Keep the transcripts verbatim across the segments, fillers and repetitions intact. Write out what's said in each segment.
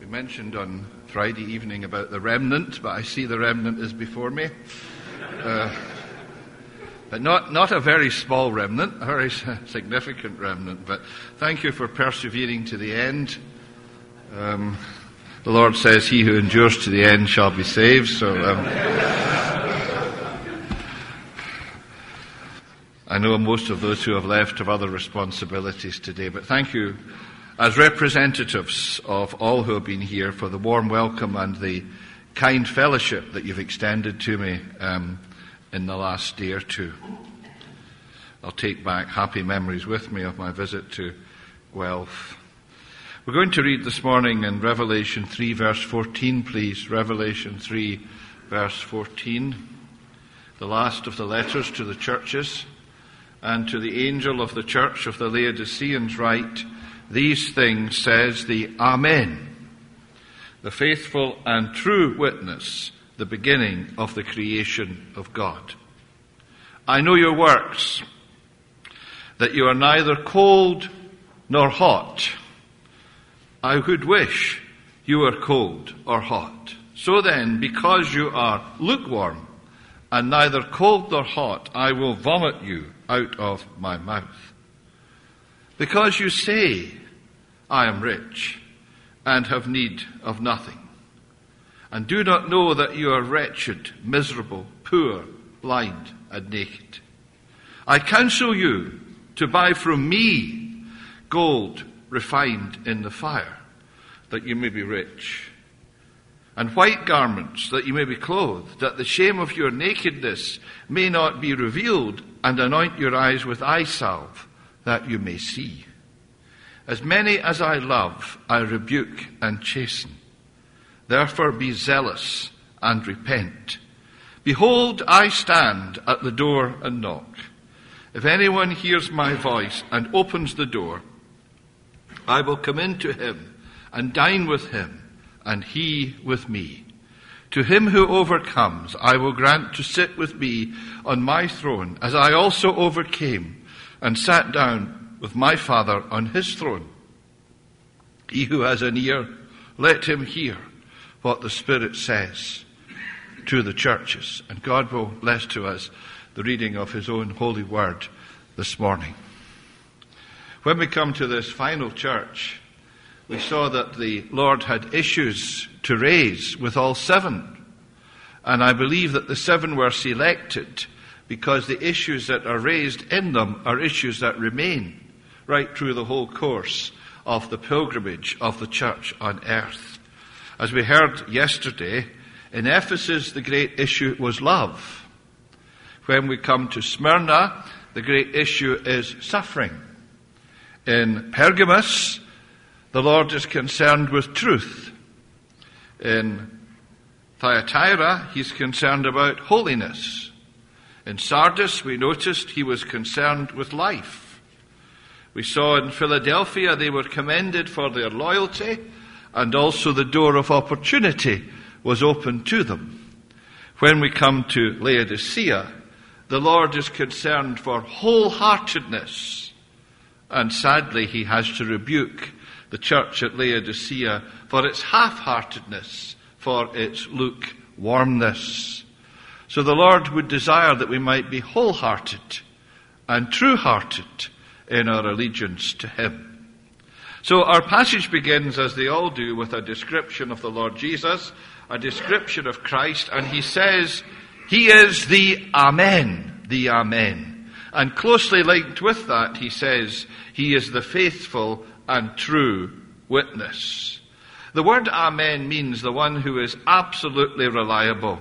We mentioned on Friday evening about the remnant, but I see the remnant is before me. Uh, but not, not a very small remnant, a very significant remnant. But thank you for persevering to the end. Um, the Lord says, he who endures to the end shall be saved. So um, I know most of those who have left have other responsibilities today, but thank you as representatives of all who have been here for the warm welcome and the kind fellowship that you've extended to me um, in the last day or two. I'll take back happy memories with me of my visit to Guelph. We're going to read this morning in Revelation three, verse fourteen, please. Revelation three, verse fourteen. The last of the letters to the churches. And to the angel of the church of the Laodiceans write, these things says the Amen, the faithful and true witness, the beginning of the creation of God. I know your works, that you are neither cold nor hot. I would wish you were cold or hot. So then, because you are lukewarm and neither cold nor hot, I will vomit you out of my mouth. Because you say, I am rich and have need of nothing, and do not know that you are wretched, miserable, poor, blind, and naked. I counsel you to buy from me gold refined in the fire, that you may be rich, and white garments, that you may be clothed, that the shame of your nakedness may not be revealed, and anoint your eyes with eye salve, that you may see. As many as I love, I rebuke and chasten. Therefore be zealous and repent. Behold, I stand at the door and knock. If anyone hears my voice and opens the door, I will come in to him and dine with him, and he with me. To him who overcomes, I will grant to sit with me on my throne, as I also overcame and sat down with my Father on his throne. He who has an ear, let him hear what the Spirit says to the churches. And God will bless to us the reading of his own holy word this morning. When we come to this final church, we saw that the Lord had issues to raise with all seven. And I believe that the seven were selected because the issues that are raised in them are issues that remain right through the whole course of the pilgrimage of the church on earth. As we heard yesterday, in Ephesus the great issue was love. When we come to Smyrna, the great issue is suffering. In Pergamos, the Lord is concerned with truth. In Thyatira, he's concerned about holiness. In Sardis, we noticed he was concerned with life. We saw in Philadelphia they were commended for their loyalty, and also the door of opportunity was open to them. When we come to Laodicea, the Lord is concerned for wholeheartedness, and sadly he has to rebuke the church at Laodicea for its half-heartedness, for its lukewarmness. So the Lord would desire that we might be wholehearted and true-hearted in our allegiance to him. So our passage begins, as they all do, with a description of the Lord Jesus, a description of Christ, and he says, he is the Amen, the Amen. And closely linked with that, he says, he is the faithful and true witness. The word Amen means the one who is absolutely reliable.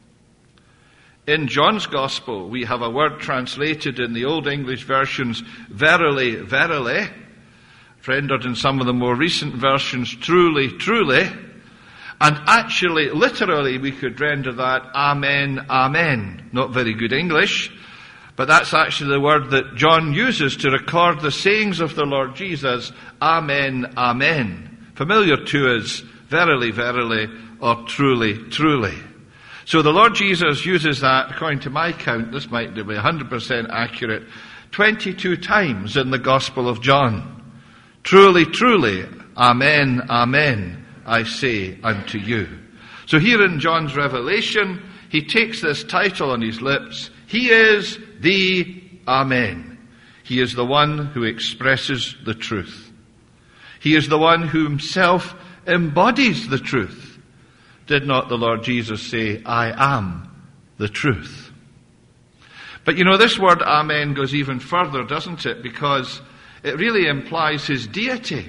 In John's Gospel, we have a word translated in the Old English versions, verily, verily, rendered in some of the more recent versions, truly, truly, and actually, literally, we could render that Amen, Amen. Not very good English, but that's actually the word that John uses to record the sayings of the Lord Jesus, Amen, Amen. Familiar to us, verily, verily, or truly, truly. So the Lord Jesus uses that, according to my count, this might be one hundred percent accurate, twenty-two times in the Gospel of John. Truly, truly, Amen, Amen. I say unto you. So here in John's Revelation, he takes this title on his lips. He is the Amen. He is the one who expresses the truth. He is the one who himself embodies the truth. Did not the Lord Jesus say, I am the truth? But you know, this word Amen goes even further, doesn't it? Because it really implies his deity.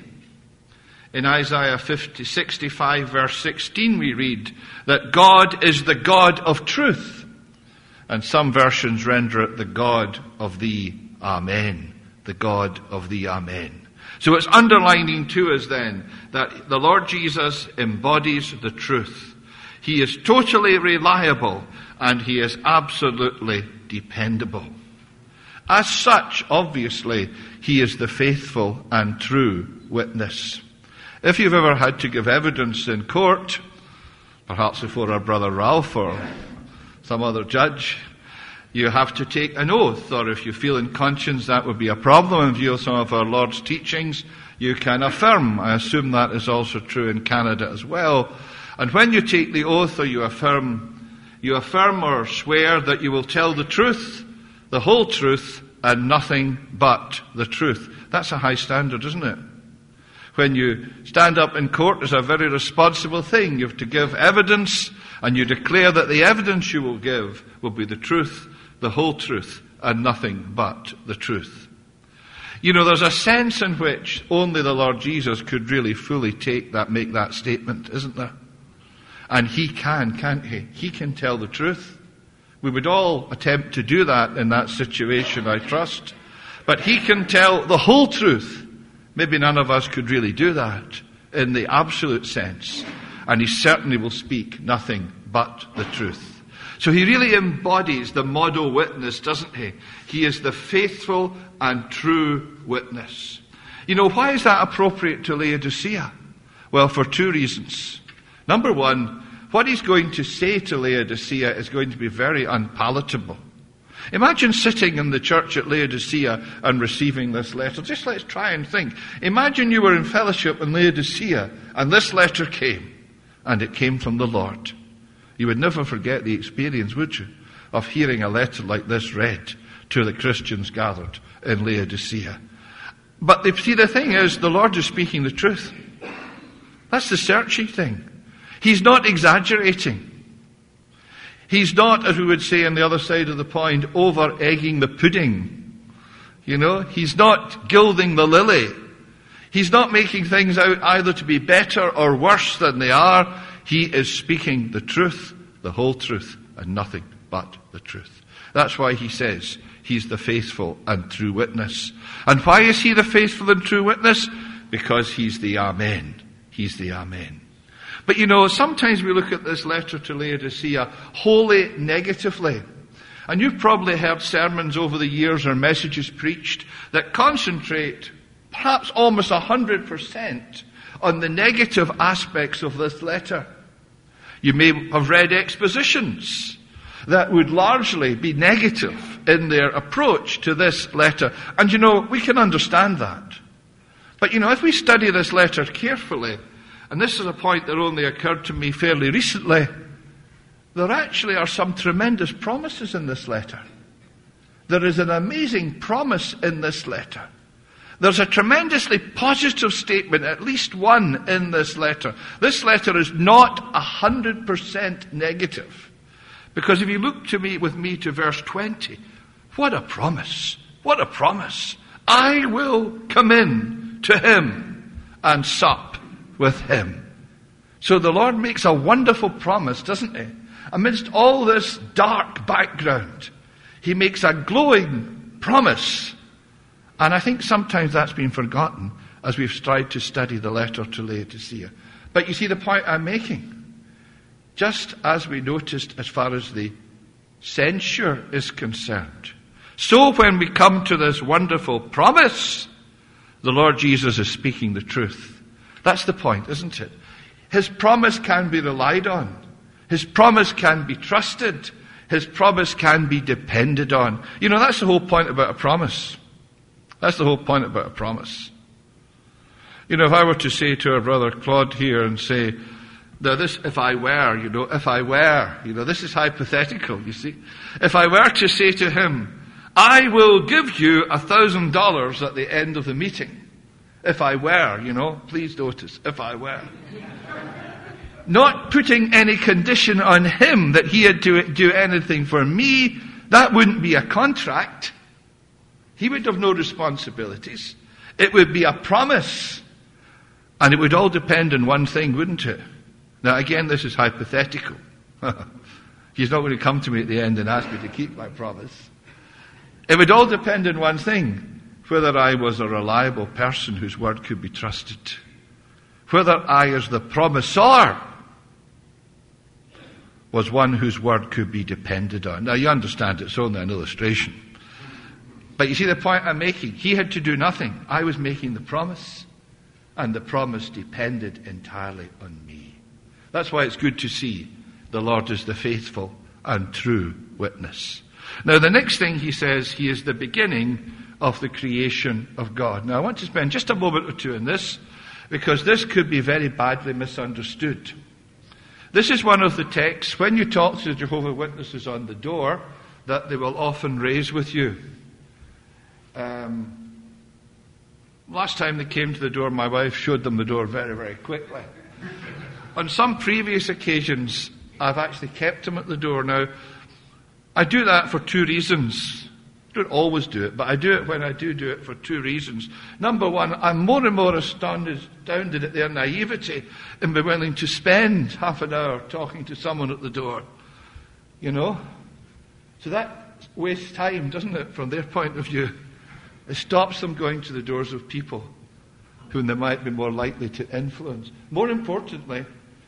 In Isaiah fifty, sixty-five verse sixteen we read that God is the God of truth. And some versions render it the God of the Amen. The God of the Amen. So it's underlining to us then that the Lord Jesus embodies the truth. He is totally reliable and he is absolutely dependable. As such, obviously, he is the faithful and true witness. If you've ever had to give evidence in court, perhaps before our brother Ralph or some other judge, you have to take an oath, or if you feel in conscience that would be a problem in view of some of our Lord's teachings, you can affirm. I assume that is also true in Canada as well. And when you take the oath or you affirm, you affirm or swear that you will tell the truth, the whole truth, and nothing but the truth. That's a high standard, isn't it? When you stand up in court, it's a very responsible thing. You have to give evidence, and you declare that the evidence you will give will be the truth, the whole truth, and nothing but the truth. You know, there's a sense in which only the Lord Jesus could really fully take that, make that statement, isn't there? And he can, can't he? He can tell the truth. We would all attempt to do that in that situation, I trust. But he can tell the whole truth. Maybe none of us could really do that in the absolute sense. And he certainly will speak nothing but the truth. So he really embodies the model witness, doesn't he? He is the faithful and true witness. You know, why is that appropriate to Laodicea? Well, for two reasons. Number one, what he's going to say to Laodicea is going to be very unpalatable. Imagine sitting in the church at Laodicea and receiving this letter. Just let's try and think. Imagine you were in fellowship in Laodicea and this letter came, and it came from the Lord. You would never forget the experience, would you, of hearing a letter like this read to the Christians gathered in Laodicea. But the, see, the thing is, the Lord is speaking the truth. That's the searching thing. He's not exaggerating. He's not, as we would say on the other side of the point, over-egging the pudding. You know, he's not gilding the lily. He's not making things out either to be better or worse than they are. He is speaking the truth, the whole truth, and nothing but the truth. That's why he says he's the faithful and true witness. And why is he the faithful and true witness? Because he's the Amen. He's the Amen. But you know, sometimes we look at this letter to Laodicea wholly negatively. And you've probably heard sermons over the years or messages preached that concentrate perhaps almost one hundred percent on the negative aspects of this letter. You may have read expositions that would largely be negative in their approach to this letter. And you know, we can understand that. But you know, if we study this letter carefully, and this is a point that only occurred to me fairly recently, there actually are some tremendous promises in this letter. There is an amazing promise in this letter. There's a tremendously positive statement, at least one in this letter. This letter is not one hundred percent negative. Because if you look to me with me to verse twenty, what a promise. What a promise. I will come in to him and sup with him. So the Lord makes a wonderful promise, doesn't he? Amidst all this dark background, he makes a glowing promise. And I think sometimes that's been forgotten as we've tried to study the letter to Laodicea. But you see the point I'm making. Just as we noticed as far as the censure is concerned, so when we come to this wonderful promise, the Lord Jesus is speaking the truth. That's the point, isn't it? His promise can be relied on. His promise can be trusted. His promise can be depended on. You know, that's the whole point about a promise. That's the whole point about a promise. You know, if I were to say to our brother Claude here and say, now this, if I were, you know, if I were, you know, this is hypothetical, you see. If I were to say to him, I will give you a thousand dollars at the end of the meeting. If I were, you know, please notice, if I were. Not putting any condition on him that he had to do anything for me, that wouldn't be a contract. He would have no responsibilities. It would be a promise. And it would all depend on one thing, wouldn't it? Now again, this is hypothetical. He's not going to come to me at the end and ask me to keep my promise. It would all depend on one thing, whether I was a reliable person whose word could be trusted. Whether I, as the promisor, was one whose word could be depended on. Now you understand it's only an illustration. But you see the point I'm making? He had to do nothing. I was making the promise. And the promise depended entirely on me. That's why it's good to see the Lord is the faithful and true witness. Now the next thing he says, he is the beginning of the creation of God. Now I want to spend just a moment or two on this, because this could be very badly misunderstood. This is one of the texts, when you talk to the Jehovah's Witnesses on the door, that they will often raise with you. Um, last time they came to the door, my wife showed them the door very, very quickly. On some previous occasions, I've actually kept them at the door. Now, I do that for two reasons. I don't always do it, but I do it when I do do it for two reasons. Number one, I'm more and more astounded, astounded at their naivety in being willing to spend half an hour talking to someone at the door. You know? So that wastes time, doesn't it, from their point of view? It stops them going to the doors of people whom they might be more likely to influence. More importantly,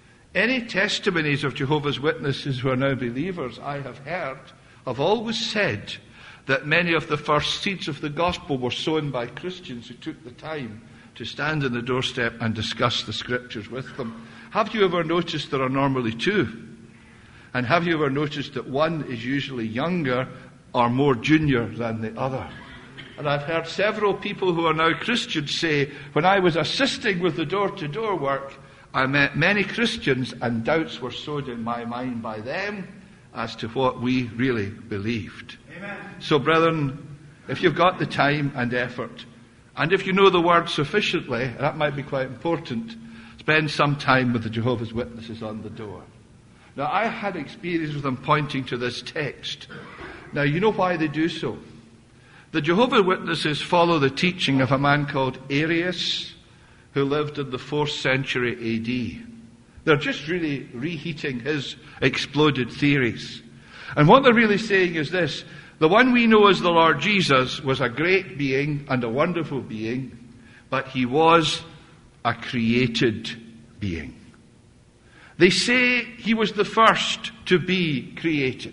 any testimonies of Jehovah's Witnesses who are now believers I have heard have always said that many of the first seeds of the gospel were sown by Christians who took the time to stand on the doorstep and discuss the scriptures with them. Have you ever noticed there are normally two? And have you ever noticed that one is usually younger or more junior than the other? And I've heard several people who are now Christians say, when I was assisting with the door-to-door work, I met many Christians and doubts were sowed in my mind by them as to what we really believed. Amen. So, brethren, if you've got the time and effort, and if you know the word sufficiently, that might be quite important, spend some time with the Jehovah's Witnesses on the door. Now, I had experience with them pointing to this text. Now, you know why they do so. The Jehovah's Witnesses follow the teaching of a man called Arius, who lived in the fourth century A D. They're just really reheating his exploded theories. And what they're really saying is this: the one we know as the Lord Jesus was a great being and a wonderful being, but he was a created being. They say he was the first to be created.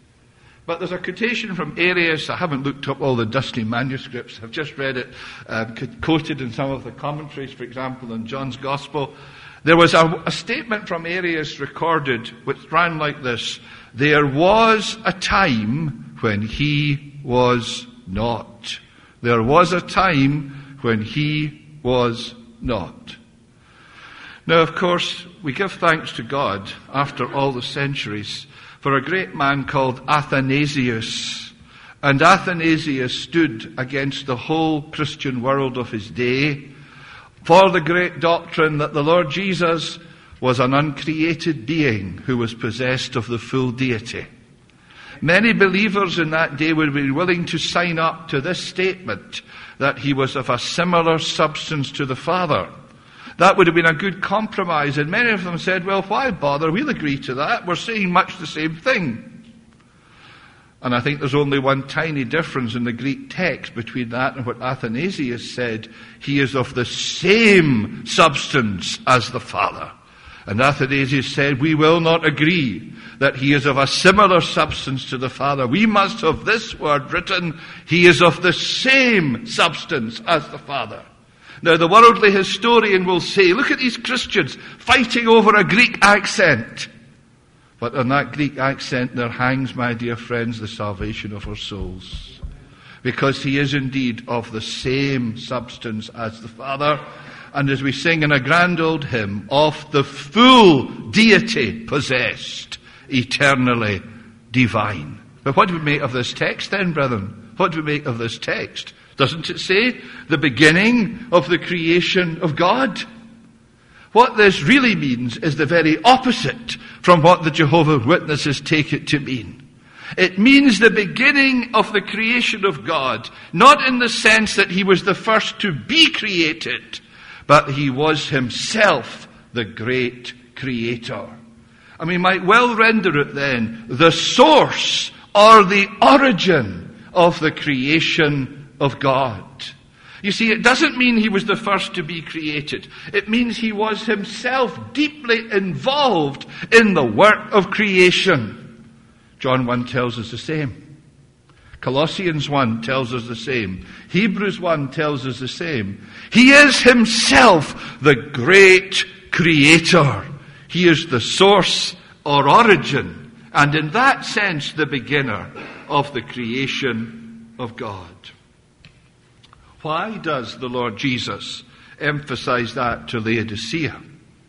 But there's a quotation from Arius. I haven't looked up all the dusty manuscripts. I've just read it uh, quoted in some of the commentaries, for example, in John's Gospel. There was a, a statement from Arius recorded which ran like this: there was a time when he was not. There was a time when he was not. Now, of course, we give thanks to God after all the centuries for a great man called Athanasius. And Athanasius stood against the whole Christian world of his day for the great doctrine that the Lord Jesus was an uncreated being who was possessed of the full deity. Many believers in that day would be willing to sign up to this statement that he was of a similar substance to the Father. That would have been a good compromise, and many of them said, well, why bother? We'll agree to that. We're saying much the same thing. And I think there's only one tiny difference in the Greek text between that and what Athanasius said. He is of the same substance as the Father. And Athanasius said, we will not agree that he is of a similar substance to the Father. We must have this word written: he is of the same substance as the Father. Now, the worldly historian will say, look at these Christians fighting over a Greek accent. But on that Greek accent there hangs, my dear friends, the salvation of our souls. Because he is indeed of the same substance as the Father. and as we sing in a grand old hymn, of the full deity possessed, eternally divine. But what do we make of this text then, brethren? What do we make of this text? Doesn't it say the beginning of the creation of God? What this really means is the very opposite from what the Jehovah's Witnesses take it to mean. It means the beginning of the creation of God, not in the sense that he was the first to be created, but he was himself the great creator. And we might well render it then, the source or the origin of the creation of God. You see, it doesn't mean he was the first to be created. It means he was himself deeply involved in the work of creation. John one tells us the same. Colossians one tells us the same. Hebrews one tells us the same. He is himself the great creator. He is the source or origin, and in that sense the beginner of the creation of God. Why does the Lord Jesus emphasize that to Laodicea?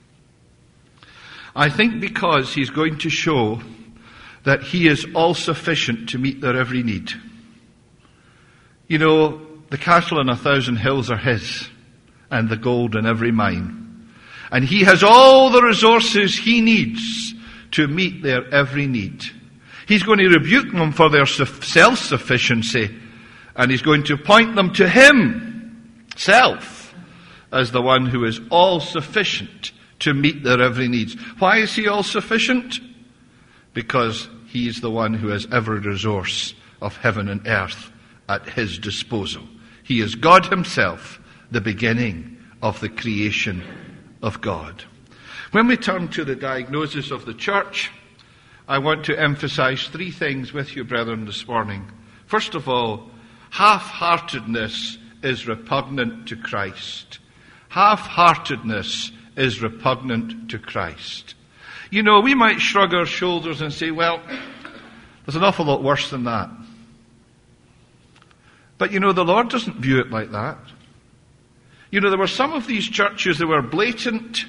I think because he's going to show that he is all sufficient to meet their every need. You know, the cattle on a thousand hills are his, and the gold in every mine. And he has all the resources he needs to meet their every need. He's going to rebuke them for their self-sufficiency, and he's going to point them to himself as the one who is all sufficient to meet their every needs. Why is he all sufficient? Because he is the one who has every resource of heaven and earth at his disposal. He is God himself, the beginning of the creation of God. When we turn to the diagnosis of the church, I want to emphasize three things with you, brethren, this morning. First of all, half-heartedness is repugnant to Christ. Half-heartedness is repugnant to Christ. You know, we might shrug our shoulders and say, well, there's an awful lot worse than that. But you know, the Lord doesn't view it like that. You know, there were some of these churches that were blatant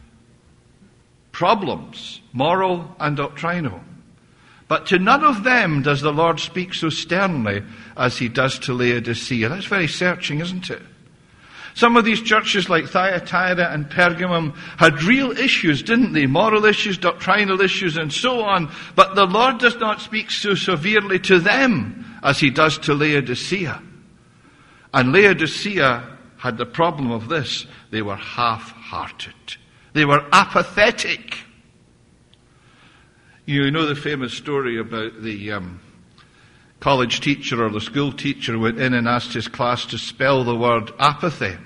problems, moral and doctrinal. But to none of them does the Lord speak so sternly as he does to Laodicea. That's very searching, isn't it? Some of these churches like Thyatira and Pergamum had real issues, didn't they? Moral issues, doctrinal issues, and so on. But the Lord does not speak so severely to them as he does to Laodicea. And Laodicea had the problem of this. They were half-hearted. They were apathetic. You know the famous story about the um, college teacher or the school teacher who went in and asked his class to spell the word apathy.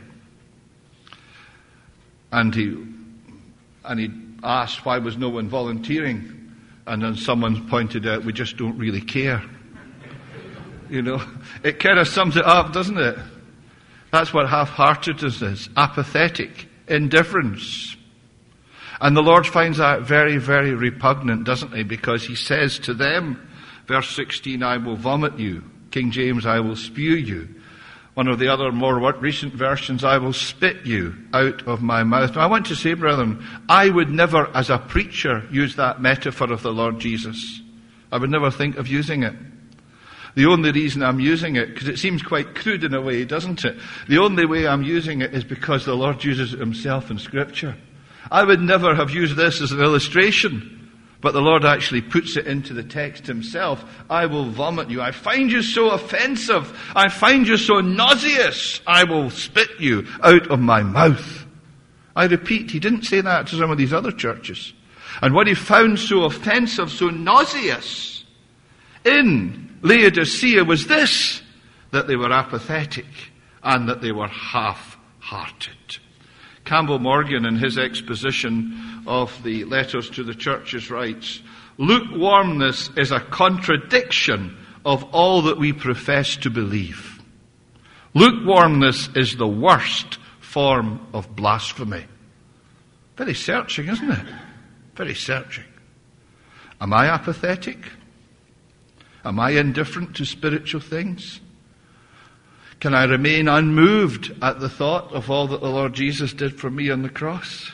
And he, and he asked why was no one volunteering. And then someone pointed out, we just don't really care. You know, it kind of sums it up, doesn't it? That's what half-heartedness is. Apathetic. Indifference. And the Lord finds that very, very repugnant, doesn't he? Because he says to them, verse sixteen, I will vomit you. King James, I will spew you. One of the other more recent versions, I will spit you out of my mouth. Now, I want to say, brethren, I would never, as a preacher, use that metaphor of the Lord Jesus. I would never think of using it. The only reason I'm using it, because it seems quite crude in a way, doesn't it? The only way I'm using it is because the Lord uses it himself in Scripture. I would never have used this as an illustration. But the Lord actually puts it into the text himself. I will vomit you. I find you so offensive. I find you so nauseous. I will spit you out of my mouth. I repeat, he didn't say that to some of these other churches. And what he found so offensive, so nauseous in Laodicea was this, that they were apathetic and that they were half-hearted. Campbell Morgan, in his exposition of the letters to the churches, writes, lukewarmness is a contradiction of all that we profess to believe. Lukewarmness is the worst form of blasphemy. Very searching, isn't it? Very searching. Am I apathetic? Am I indifferent to spiritual things? Can I remain unmoved at the thought of all that the Lord Jesus did for me on the cross?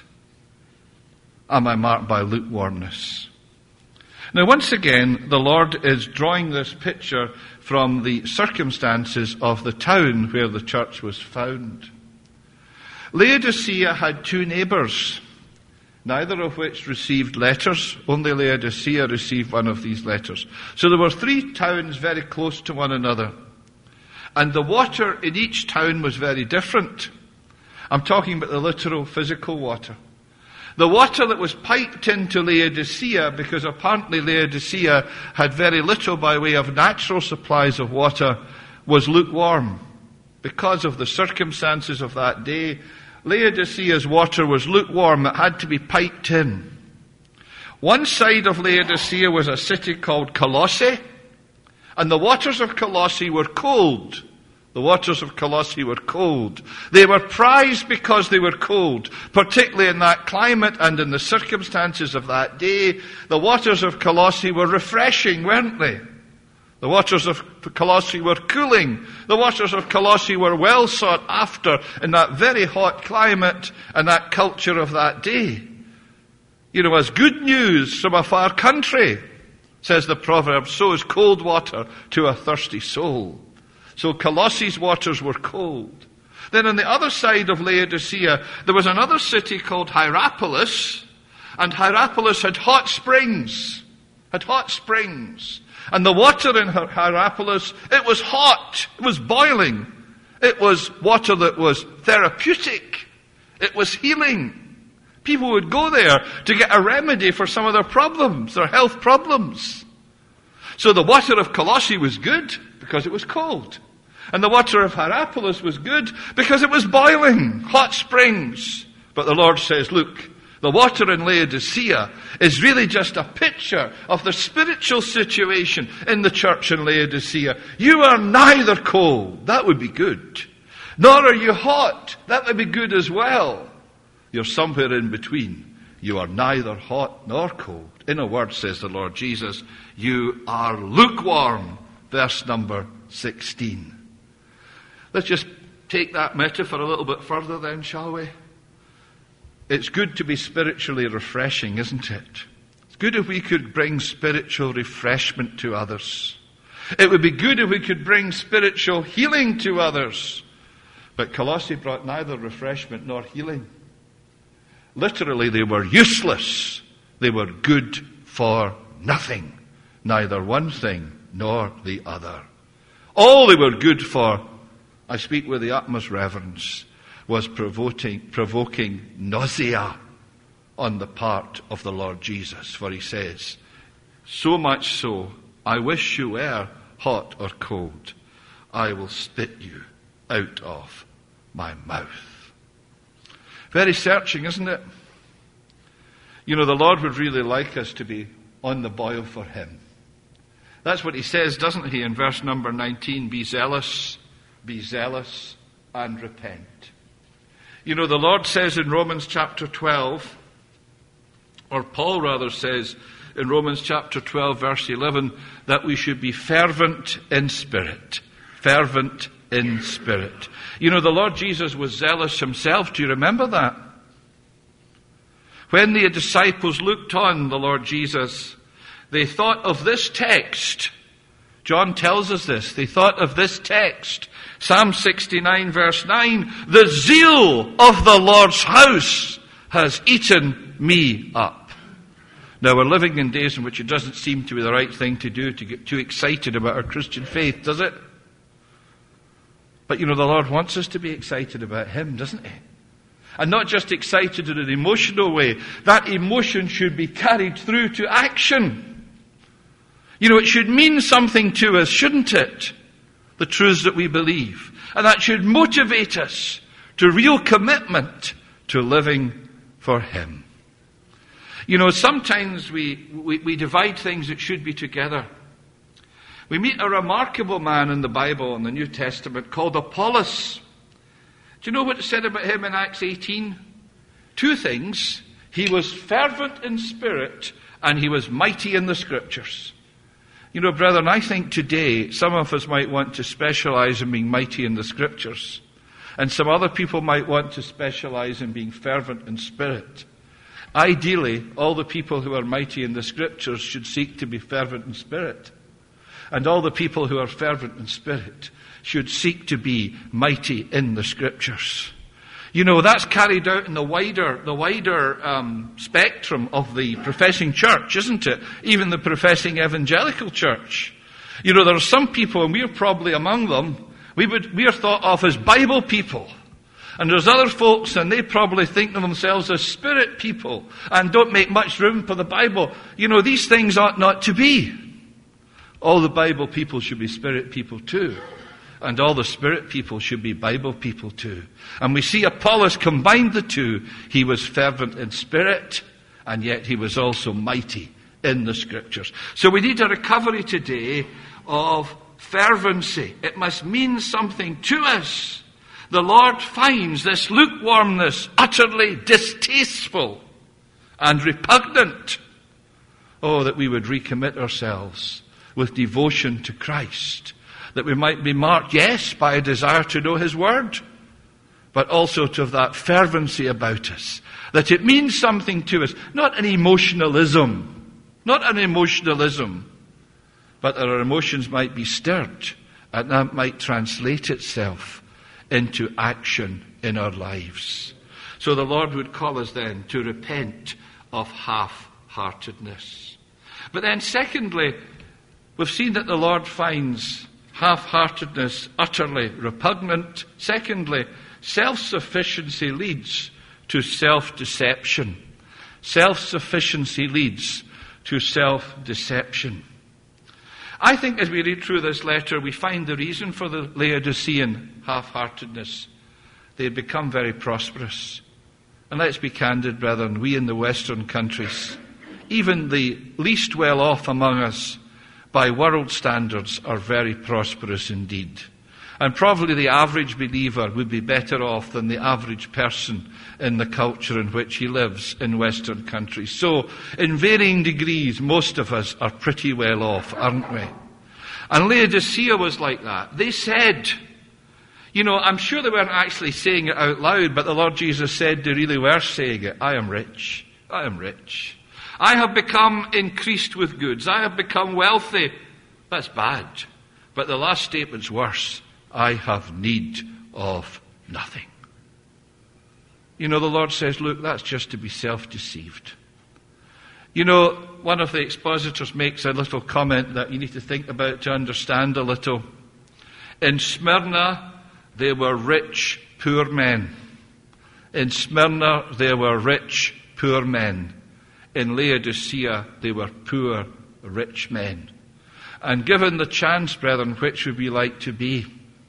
Am I marked by lukewarmness? Now, once again, the Lord is drawing this picture from the circumstances of the town where the church was found. Laodicea had two neighbours, neither of which received letters. Only Laodicea received one of these letters. So there were three towns very close to one another. And the water in each town was very different. I'm talking about the literal, physical water. The water that was piped into Laodicea, because apparently Laodicea had very little by way of natural supplies of water, was lukewarm. Because of the circumstances of that day, Laodicea's water was lukewarm. It had to be piped in. One side of Laodicea was a city called Colossae, and the waters of Colossae were cold. The waters of Colossae were cold. They were prized because they were cold, particularly in that climate and in the circumstances of that day. The waters of Colossae were refreshing, weren't they? The waters of Colossae were cooling. The waters of Colossae were well sought after in that very hot climate and that culture of that day. You know, as good news from a far country, says the proverb, so is cold water to a thirsty soul. So Colossia's waters were cold. Then on the other side of Laodicea, there was another city called Hierapolis, and Hierapolis had hot springs, had hot springs. And the water in Hierapolis, it was hot, it was boiling. It was water that was therapeutic. It was healing. People would go there to get a remedy for some of their problems, their health problems. So the water of Colossae was good because it was cold. And the water of Hierapolis was good because it was boiling, hot springs. But the Lord says, look, the water in Laodicea is really just a picture of the spiritual situation in the church in Laodicea. You are neither cold, that would be good, nor are you hot, that would be good as well. You're somewhere in between. You are neither hot nor cold. In a word, says the Lord Jesus, you are lukewarm. Verse number sixteen. Let's just take that metaphor a little bit further then, shall we? It's good to be spiritually refreshing, isn't it? It's good if we could bring spiritual refreshment to others. It would be good if we could bring spiritual healing to others. But Colossae brought neither refreshment nor healing. Literally, they were useless. They were good for nothing. Neither one thing nor the other. All they were good for, I speak with the utmost reverence, was provoking, provoking nausea on the part of the Lord Jesus. For he says, so much so, I wish you were hot or cold. I will spit you out of my mouth. Very searching, isn't it? You know, the Lord would really like us to be on the boil for him. That's what he says, doesn't he, in verse number nineteen, be zealous, be zealous, and repent. You know, the Lord says in Romans chapter twelve, or Paul rather says in Romans chapter twelve, verse eleven, that we should be fervent in spirit. Fervent in spirit. You know, the Lord Jesus was zealous himself. Do you remember that? When the disciples looked on the Lord Jesus, they thought of this text. John tells us this. They thought of this text. Psalm sixty-nine verse nine. The zeal of the Lord's house has eaten me up. Now we're living in days in which it doesn't seem to be the right thing to do to get too excited about our Christian faith, does it? But you know, the Lord wants us to be excited about him, doesn't he? And not just excited in an emotional way. That emotion should be carried through to action. You know, it should mean something to us, shouldn't it? The truths that we believe. And that should motivate us to real commitment to living for him. You know, sometimes we, we, we divide things that should be together. We meet a remarkable man in the Bible, in the New Testament, called Apollos. Do you know what it said about him in Acts eighteen? Two things. He was fervent in spirit and he was mighty in the scriptures. You know, brethren, I think today some of us might want to specialize in being mighty in the Scriptures, and some other people might want to specialize in being fervent in spirit. Ideally, all the people who are mighty in the Scriptures should seek to be fervent in spirit. And all the people who are fervent in spirit should seek to be mighty in the Scriptures. You know, that's carried out in the wider, the wider um, spectrum of the professing church, isn't it? Even the professing evangelical church. You know, there are some people, and we're probably among them, we would, we are thought of as Bible people. And there's other folks, and they probably think of themselves as spirit people, and don't make much room for the Bible. You know, these things ought not to be. All the Bible people should be spirit people too. And all the spirit people should be Bible people too. And we see Apollos combined the two. He was fervent in spirit, and yet he was also mighty in the Scriptures. So we need a recovery today of fervency. It must mean something to us. The Lord finds this lukewarmness utterly distasteful and repugnant. Oh, that we would recommit ourselves with devotion to Christ, that we might be marked, yes, by a desire to know His Word, but also to have that fervency about us, that it means something to us, not an emotionalism, not an emotionalism, but that our emotions might be stirred, and that might translate itself into action in our lives. So the Lord would call us then to repent of half-heartedness. But then secondly, we've seen that the Lord finds half-heartedness utterly repugnant. Secondly, self-sufficiency leads to self-deception. Self-sufficiency leads to self-deception. I think as we read through this letter, we find the reason for the Laodicean half-heartedness. They had become very prosperous. And let's be candid, brethren, we in the Western countries, even the least well-off among us, by world standards, are very prosperous indeed. And probably the average believer would be better off than the average person in the culture in which he lives in Western countries. So, in varying degrees, most of us are pretty well off, aren't we? And Laodicea was like that. They said, you know, I'm sure they weren't actually saying it out loud, but the Lord Jesus said they really were saying it. I am rich. I am rich. I have become increased with goods. I have become wealthy. That's bad. But the last statement's worse. I have need of nothing. You know, the Lord says, look, that's just to be self-deceived. You know, one of the expositors makes a little comment that you need to think about to understand a little. In Smyrna, there were rich, poor men. In Smyrna, there were rich, poor men. In Laodicea, they were poor, rich men. And given the chance, brethren, which would we like to be?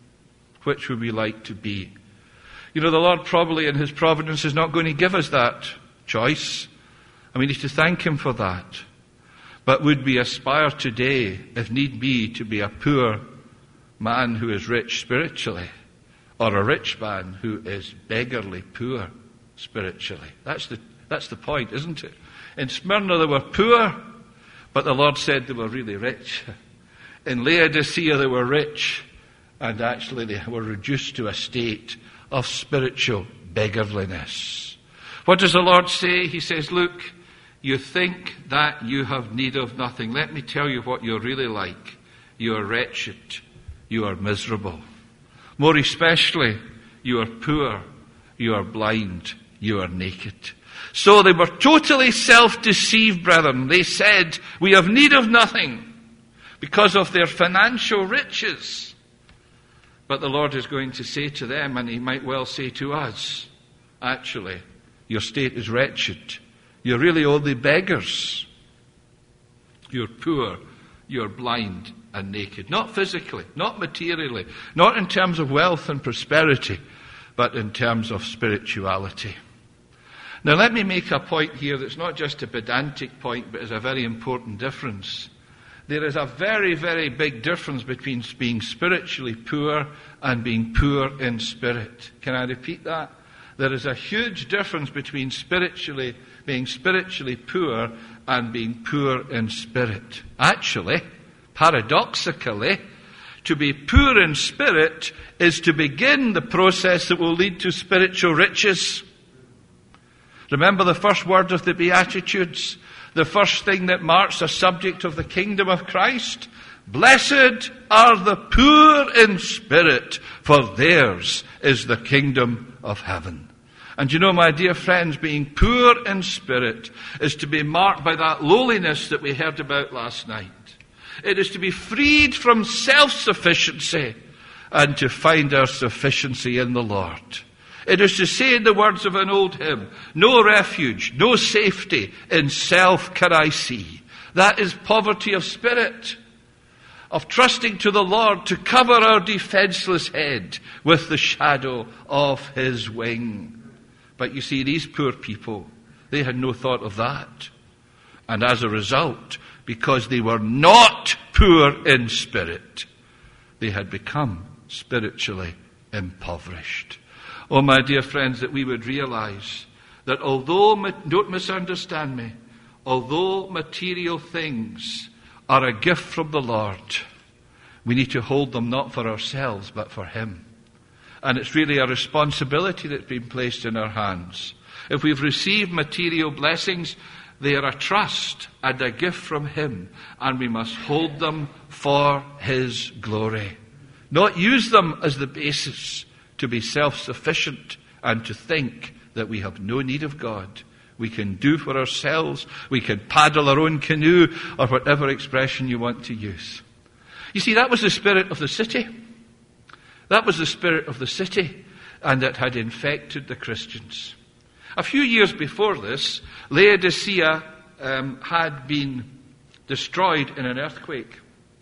Which would we like to be? You know, the Lord probably in His providence is not going to give us that choice. And we need to thank Him for that. But would we aspire today, if need be, to be a poor man who is rich spiritually, or a rich man who is beggarly poor spiritually? That's the, that's the point, isn't it? In Smyrna they were poor, but the Lord said they were really rich. In Laodicea they were rich, and actually they were reduced to a state of spiritual beggarliness. What does the Lord say? He says, look, you think that you have need of nothing. Let me tell you what you're really like. You are wretched. You are miserable. More especially, you are poor. You are blind. You are naked. So they were totally self-deceived, brethren. They said, we have need of nothing because of their financial riches. But the Lord is going to say to them, and He might well say to us, actually, your state is wretched. You're really only beggars. You're poor, you're blind and naked. Not physically, not materially, not in terms of wealth and prosperity, but in terms of spirituality. Now let me make a point here that's not just a pedantic point, but is a very important difference. There is a very, very big difference between being spiritually poor and being poor in spirit. Can I repeat that? There is a huge difference between spiritually being spiritually poor and being poor in spirit. Actually, Paradoxically, to be poor in spirit is to begin the process that will lead to spiritual riches. Remember the first word of the Beatitudes, the first thing that marks a subject of the kingdom of Christ? Blessed are the poor in spirit, for theirs is the kingdom of heaven. And you know, my dear friends, being poor in spirit is to be marked by that lowliness that we heard about last night. It is to be freed from self-sufficiency and to find our sufficiency in the Lord. It is to say in the words of an old hymn, no refuge, no safety in self can I see. That is poverty of spirit, of trusting to the Lord to cover our defenseless head with the shadow of his wing. But you see, these poor people, they had no thought of that. And as a result, because they were not poor in spirit, they had become spiritually impoverished. Oh, my dear friends, that we would realize that although, don't misunderstand me, although material things are a gift from the Lord, we need to hold them not for ourselves, but for him. And it's really a responsibility that's been placed in our hands. If we've received material blessings, they are a trust and a gift from him, and we must hold them for his glory. Not use them as the basis to be self-sufficient and to think that we have no need of God. We can do for ourselves, we can paddle our own canoe, or whatever expression you want to use. You see, that was the spirit of the city. That was the spirit of the city, and it had infected the Christians. A few years before this, Laodicea um, had been destroyed in an earthquake.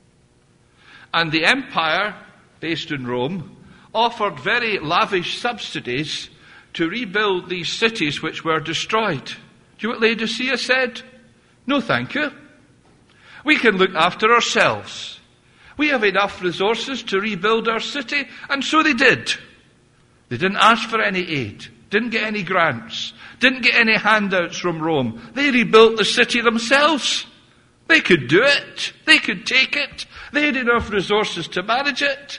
And the empire, based in Rome, offered very lavish subsidies to rebuild these cities which were destroyed. Do you know what Laodicea said? No, thank you. We can look after ourselves. We have enough resources to rebuild our city, and so they did. They didn't ask for any aid, didn't get any grants, didn't get any handouts from Rome. They rebuilt the city themselves. They could do it. They could take it. They had enough resources to manage it.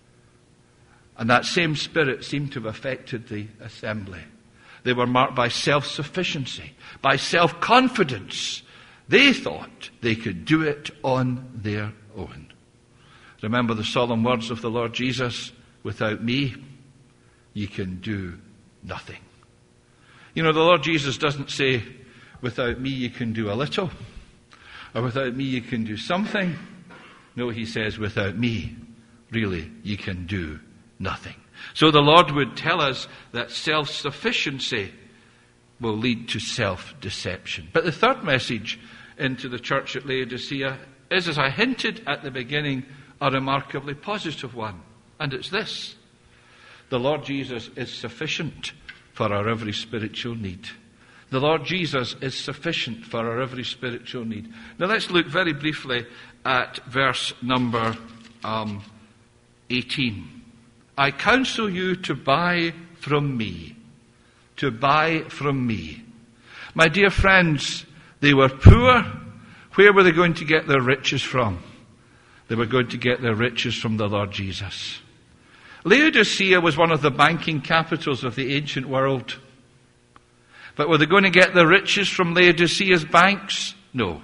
And that same spirit seemed to have affected the assembly. They were marked by self-sufficiency, by self-confidence. They thought they could do it on their own. Remember the solemn words of the Lord Jesus, without me, you can do nothing. You know, the Lord Jesus doesn't say, without me you can do a little, or without me you can do something. No, he says, without me, really, you can do nothing. So the Lord would tell us that self-sufficiency will lead to self-deception. But the third message into the church at Laodicea is, as I hinted at the beginning, a remarkably positive one. And it's this: the Lord Jesus is sufficient for our every spiritual need. The Lord Jesus is sufficient for our every spiritual need. Now let's look very briefly at verse number um, eighteen. I counsel you to buy from me. To buy from me. My dear friends, they were poor. Where were they going to get their riches from? They were going to get their riches from the Lord Jesus. Laodicea was one of the banking capitals of the ancient world. But were they going to get their riches from Laodicea's banks? No.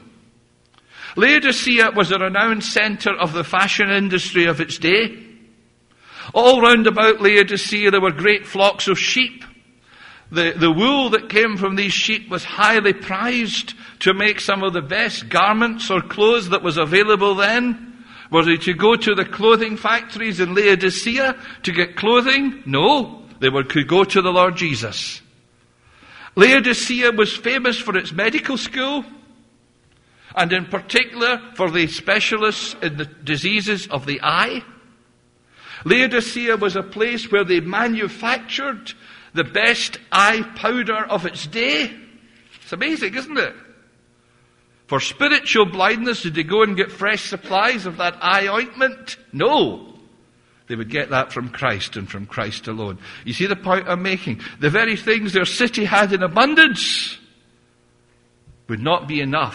Laodicea was a renowned centre of the fashion industry of its day. All round about Laodicea there were great flocks of sheep. The, the wool that came from these sheep was highly prized to make some of the best garments or clothes that was available then. Were they to go to the clothing factories in Laodicea to get clothing? No. They were, could go to the Lord Jesus. Laodicea was famous for its medical school, and in particular for the specialists in the diseases of the eye. Laodicea was a place where they manufactured the best eye powder of its day. It's amazing, isn't it? For spiritual blindness, did they go and get fresh supplies of that eye ointment? No. They would get that from Christ and from Christ alone. You see the point I'm making? The very things their city had in abundance would not be enough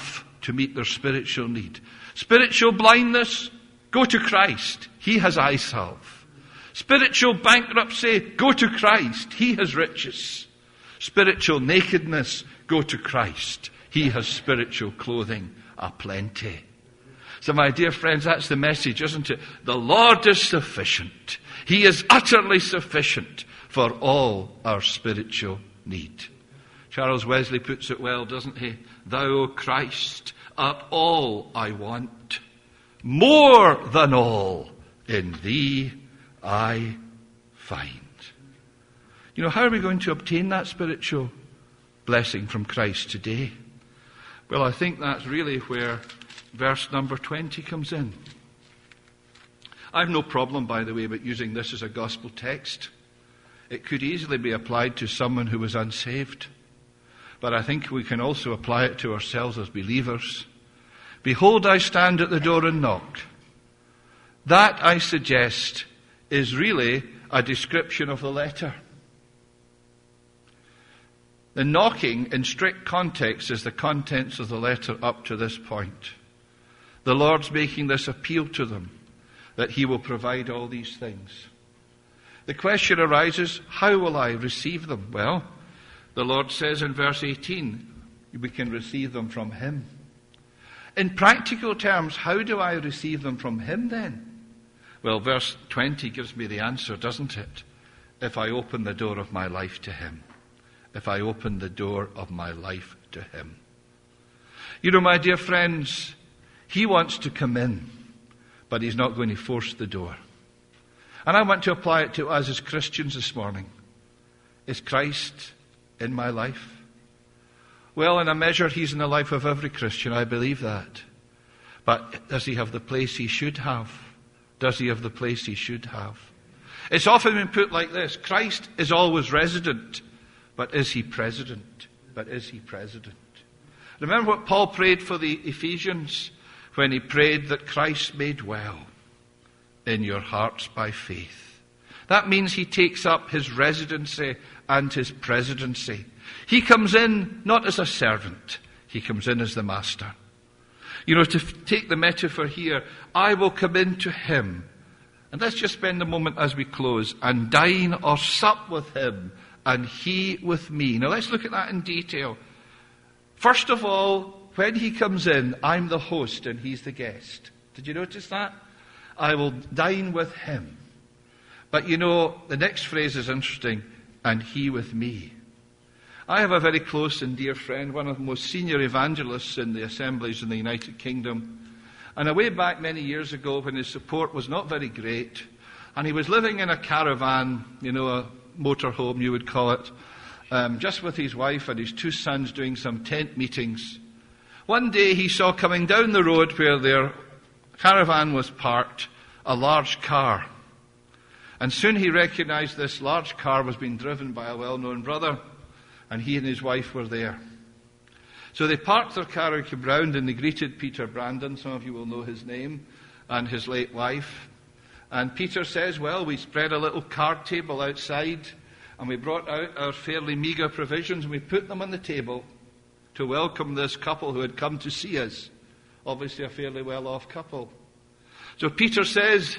to meet their spiritual need. Spiritual blindness, go to Christ. He has eye salve. Spiritual bankruptcy, go to Christ. He has riches. Spiritual nakedness, go to Christ. He has spiritual clothing aplenty. So my dear friends, that's the message, isn't it? The Lord is sufficient. He is utterly sufficient for all our spiritual need. Charles Wesley puts it well, doesn't he? Thou, O Christ, art all I want. More than all in thee I find. You know, how are we going to obtain that spiritual blessing from Christ today? Well, I think that's really where verse number twenty comes in. I've no problem, by the way, about using this as a gospel text. It could easily be applied to someone who was unsaved. But I think we can also apply it to ourselves as believers. Behold, I stand at the door and knock. That, I suggest, is really a description of the letter. The knocking, in strict context, is the contents of the letter up to this point. The Lord's making this appeal to them, that He will provide all these things. The question arises, how will I receive them? Well, the Lord says in verse eighteen, we can receive them from Him. In practical terms, how do I receive them from Him then? Well, verse twenty gives me the answer, doesn't it? If I open the door of my life to Him. If I open the door of my life to Him. You know, my dear friends, He wants to come in, but He's not going to force the door. And I want to apply it to us as Christians this morning. Is Christ in my life? Well, in a measure, He's in the life of every Christian. I believe that. But does He have the place He should have? Does He have the place He should have? It's often been put like this. Christ is always resident, but is He president? But is He president? Remember what Paul prayed for the Ephesians when he prayed that Christ may dwell in your hearts by faith. That means He takes up His residency and His presidency. He comes in not as a servant. He comes in as the master. You know, to f- take the metaphor here, I will come in to Him. And let's just spend a moment as we close and dine or sup with Him and He with me. Now let's look at that in detail. First of all, when He comes in, I'm the host and He's the guest. Did you notice that? I will dine with Him. But you know, the next phrase is interesting, and He with me. I have a very close and dear friend, one of the most senior evangelists in the assemblies in the United Kingdom. And away back many years ago when his support was not very great, and he was living in a caravan, you know, a motorhome you would call it, um, just with his wife and his two sons doing some tent meetings. One day he saw coming down the road where their caravan was parked a large car. And soon he recognized this large car was being driven by a well-known brother, and he and his wife were there. So they parked their car and came round and they greeted Peter Brandon, some of you will know his name, and his late wife. And Peter says, well, we spread a little card table outside and we brought out our fairly meagre provisions and we put them on the table to welcome this couple who had come to see us. Obviously a fairly well-off couple. So Peter says,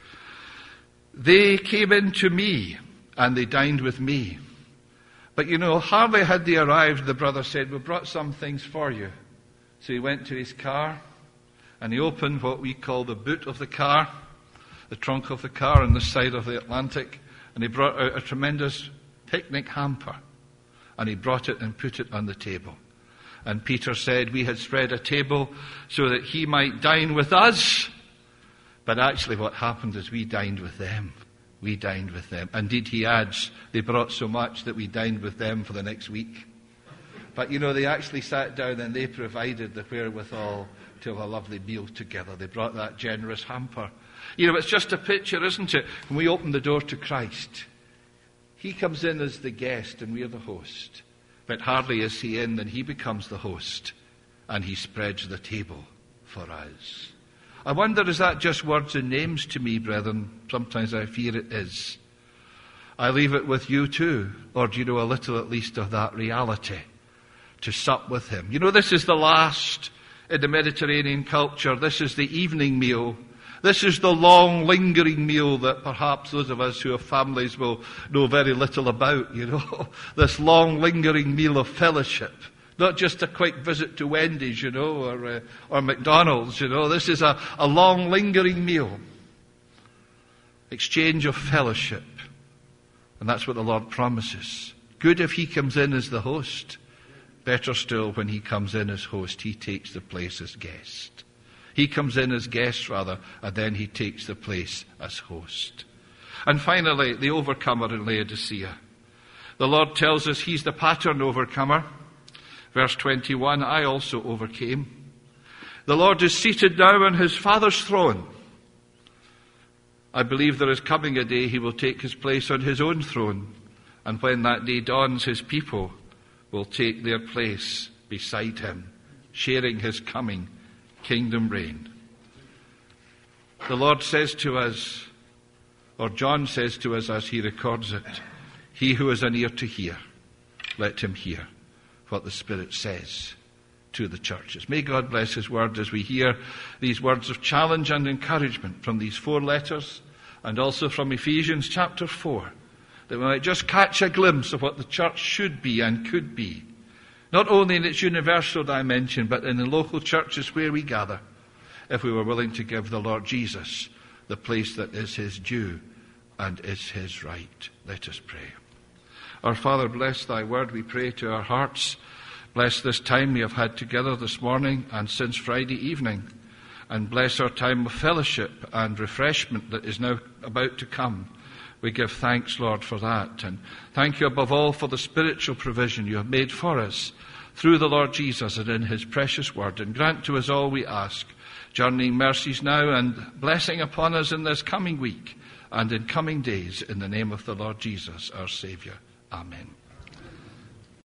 they came in to me and they dined with me. But you know, hardly had they arrived, the brother said, we brought some things for you. So he went to his car and he opened what we call the boot of the car, the trunk of the car on this side of the Atlantic, and he brought out a tremendous picnic hamper and he brought it and put it on the table. And Peter said we had spread a table so that he might dine with us, but actually what happened is we dined with them. We dined with them. Indeed, he adds, they brought so much that we dined with them for the next week. But, you know, they actually sat down and they provided the wherewithal to have a lovely meal together. They brought that generous hamper. You know, it's just a picture, isn't it? When we open the door to Christ, He comes in as the guest and we're the host. But hardly is He in, then He becomes the host and He spreads the table for us. I wonder, is that just words and names to me, brethren? Sometimes I fear it is. I leave it with you too, or do you know a little at least of that reality, to sup with Him. You know, this is the last In the Mediterranean culture, this is the evening meal. This is the long, lingering meal that perhaps those of us who have families will know very little about, you know. This long, lingering meal of fellowship. Not just a quick visit to Wendy's, you know, or, uh, or McDonald's, you know. This is a, a long, lingering meal. Exchange of fellowship. And that's what the Lord promises. Good if he comes in as the host. Better still, when he comes in as host, he takes the place as guest. He comes in as guest, rather, and then he takes the place as host. And finally, the overcomer in Laodicea. The Lord tells us he's the pattern overcomer. Verse twenty-one, I also overcame. The Lord is seated now on his Father's throne. I believe there is coming a day he will take his place on his own throne. And when that day dawns, his people will take their place beside him, sharing his coming kingdom reign. The Lord says to us, or John says to us as he records it, he who has an ear to hear, let him hear what the Spirit says to the churches. May God bless his word as we hear these words of challenge and encouragement from these four letters and also from Ephesians chapter four, that we might just catch a glimpse of what the church should be and could be, not only in its universal dimension, but in the local churches where we gather, if we were willing to give the Lord Jesus the place that is his due and is his right. Let us pray. Our Father, bless thy word, we pray, to our hearts. Bless this time we have had together this morning and since Friday evening. And bless our time of fellowship and refreshment that is now about to come. We give thanks, Lord, for that. And thank you above all for the spiritual provision you have made for us through the Lord Jesus and in his precious word. And grant to us all we ask, journeying mercies now and blessing upon us in this coming week and in coming days, in the name of the Lord Jesus, our Saviour. Amen.